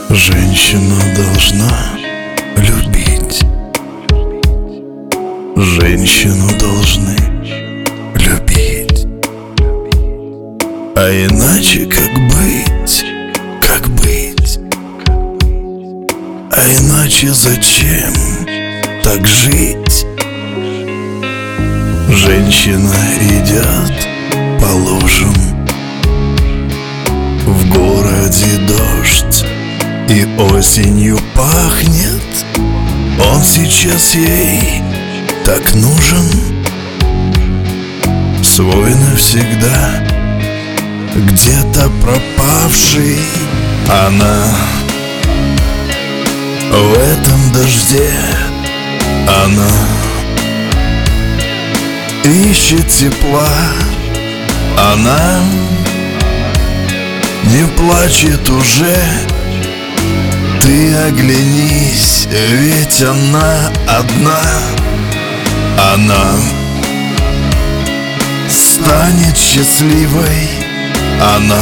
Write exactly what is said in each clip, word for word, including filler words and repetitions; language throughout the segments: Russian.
Женщина должна любить. Женщину должны любить. А иначе как быть? Как быть? А иначе зачем так жить? Женщина идет по лужам, в городе дождь и осенью пахнет. Он сейчас ей так нужен, свой навсегда, где-то пропавший. Она в этом дожде, она ищет тепла, она не плачет уже. Ты оглянись, ведь она одна. Она станет счастливой, она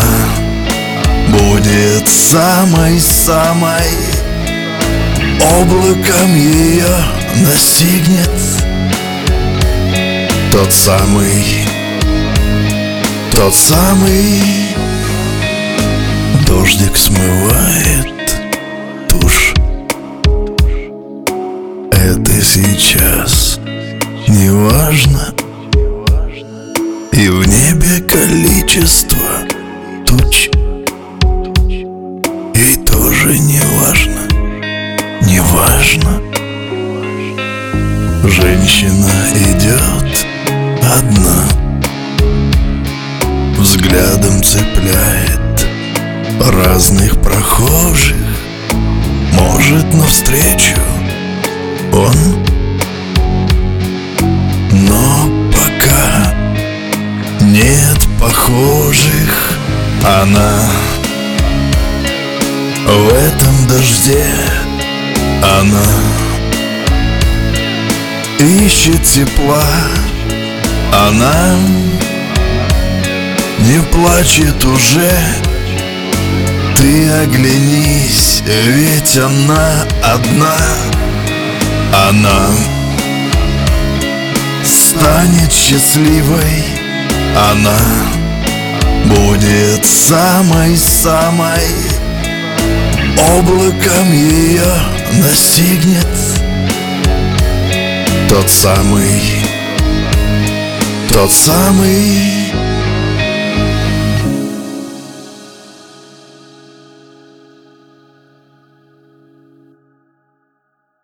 будет самой-самой. Облаком ее настигнет тот самый, тот самый дождик смывает тушь. Это сейчас не важно, и в небе количество туч ей тоже не важно, не важно. Женщина идет одна, взглядом цепляет разных прохожих. Может, навстречу он, но пока нет похожих. Она в этом дожде, она ищет тепла, она не плачет уже. Ты оглянись, ведь она одна. Она станет счастливой, она будет самой-самой. Облаком ее настигнет тот самый, тот самый